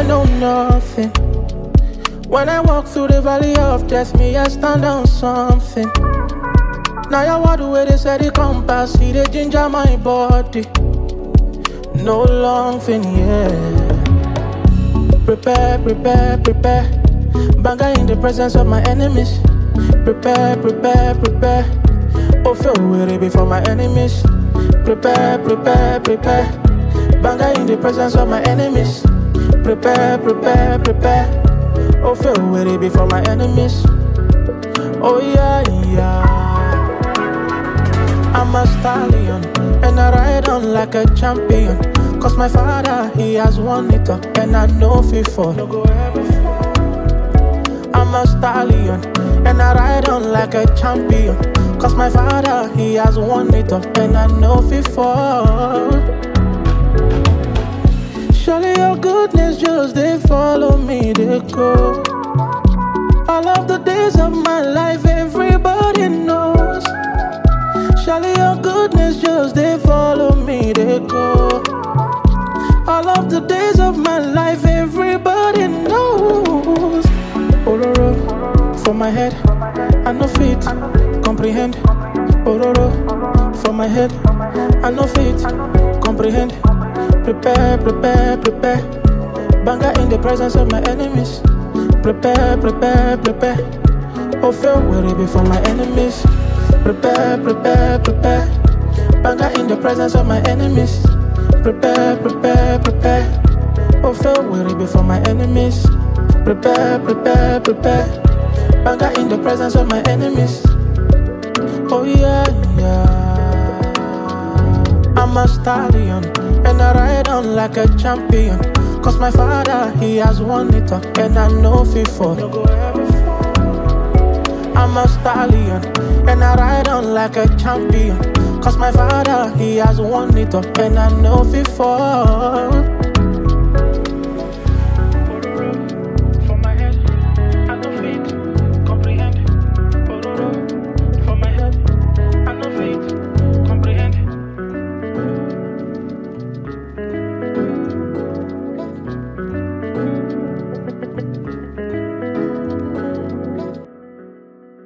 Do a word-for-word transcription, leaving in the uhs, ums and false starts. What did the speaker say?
I know nothing. When I walk through the valley of death, me I stand on something. Now you want the way they say the compass, see the ginger my body. No long thing, yeah. Prepare, prepare, prepare. Banga in the presence of my enemies. Prepare, prepare, prepare. Oh, feel weary before my enemies. Prepare, prepare, prepare. Banga in the presence of my enemies. Prepare, prepare, prepare. Oh, feel weary before my enemies. Oh, yeah, yeah. I'm a stallion, and I ride on like a champion. Cause my father, he has won it all, and I know before. I'm a stallion, and I ride on like a champion. Cause my father, he has won it all, and I know before. Surely your goodness just they follow me, they go. All of the days of my life, everybody knows. Surely your goodness just they follow me, they go. All of the days of my life, everybody knows. Ororo, for my head, I no fit comprehend. Ororo, for my head, I no fit comprehend. Prepare, prepare, prepare. Banga in the presence of my enemies. Prepare, prepare, prepare. Oh, feel weary before my enemies. Prepare, prepare, prepare. Banga in the presence of my enemies. Prepare, prepare, prepare. Oh, feel weary before my enemies. Prepare, prepare, prepare. Banga in the presence of my enemies. Oh, yeah, yeah. I'm a stallion, and I ride on like a champion. Cause my father, he has won it all, and I know before. I'm a stallion, and I ride on like a champion. Cause my father, he has won it all, and I know before.